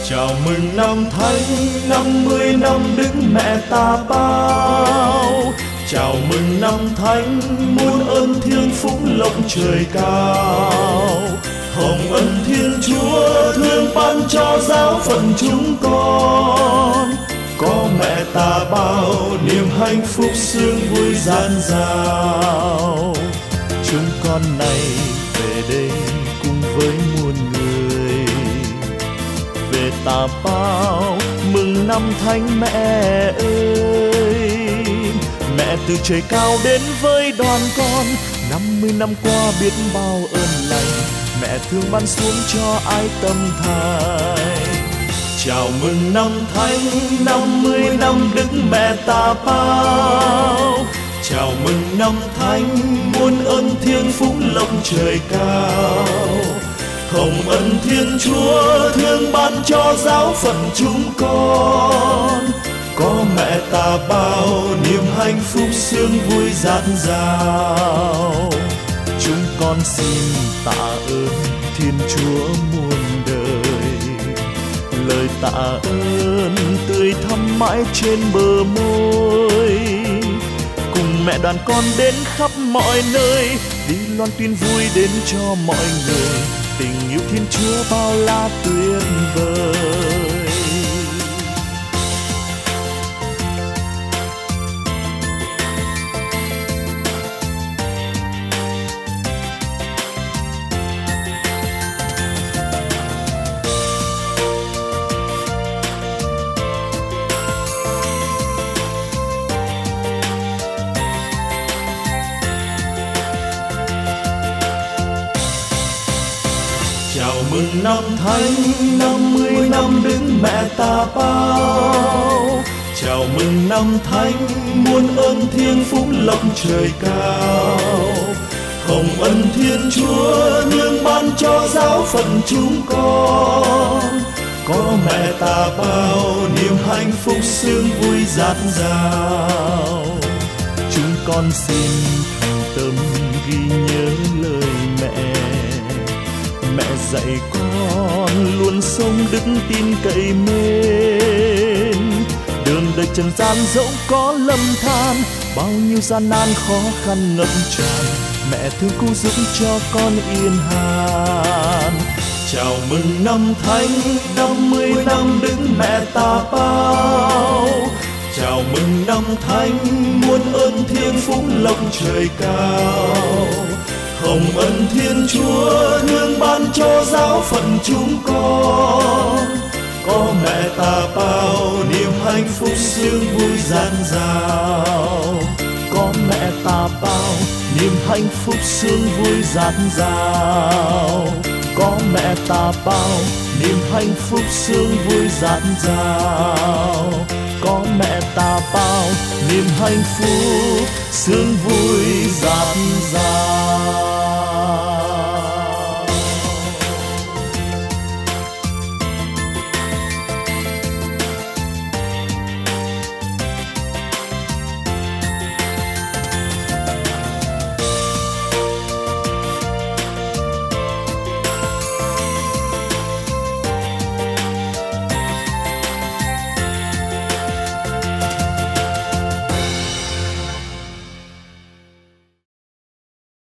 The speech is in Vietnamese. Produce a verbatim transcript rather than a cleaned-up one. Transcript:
Chào mừng năm Thánh, năm mươi năm Đức Mẹ ta bao. Chào mừng năm Thánh, muôn ơn thiêng phúc lộc trời cao. Hồng ân Thiên Chúa thương ban cho giáo phận chúng con. Có mẹ ta bao, niềm hạnh phúc sướng vui dạt dào. Chúng con này về đây cùng với muôn người, về ta bao mừng năm Thánh mẹ ơi. Mẹ từ trời cao đến với đoàn con, năm mươi năm qua biết bao ơn lành, mẹ thương ban xuống cho ai tâm thành. Chào mừng năm Thánh, năm mươi năm Đức Mẹ ta bao. Chào mừng năm Thánh, muôn ơn thiêng phúc lộc trời cao. Hồng ân Thiên Chúa thương ban cho giáo phận chúng con. Có mẹ ta bao, niềm hạnh phúc sướng vui dạt dào. Chúng con xin tạ ơn Thiên Chúa muôn đời, lời tạ ơn tươi thắm mãi trên bờ môi. Cùng mẹ đoàn con đến khắp mọi nơi, đi loan tin vui đến cho mọi người. Tình yêu Thiên Chúa bao la tuyệt vời. Chào mừng năm Thánh, năm mươi năm Đức Mẹ ta bao. Chào mừng năm Thánh, muôn ơn thiêng phúc lộc trời cao. Hồng ân Thiên Chúa nương ban cho giáo phận chúng con. Có mẹ ta bao, niềm hạnh phúc sướng vui dạt dào. Chúng con xin thành tâm ghi nhớ lời mẹ. Mẹ dạy con luôn sống đức tin cậy mến. Đường đời trần gian dẫu có lầm than, bao nhiêu gian nan khó khăn ngập tràn, mẹ thương cứu giúp cho con yên hàn. Chào mừng năm Thánh, năm mươi năm Đức Mẹ ta bao. Chào mừng năm Thánh, muôn ơn thiêng phúc lộc trời cao. Hồng ân Thiên Chúa nương ban cho giáo phận chúng con. Có mẹ ta bao, niềm hạnh phúc sướng vui dạt dào. Có mẹ ta bao, niềm hạnh phúc sướng vui dạt dào. Có mẹ ta bao, niềm hạnh phúc sướng vui dạt dào. Có mẹ ta bao, niềm hạnh phúc sướng vui dạt dào.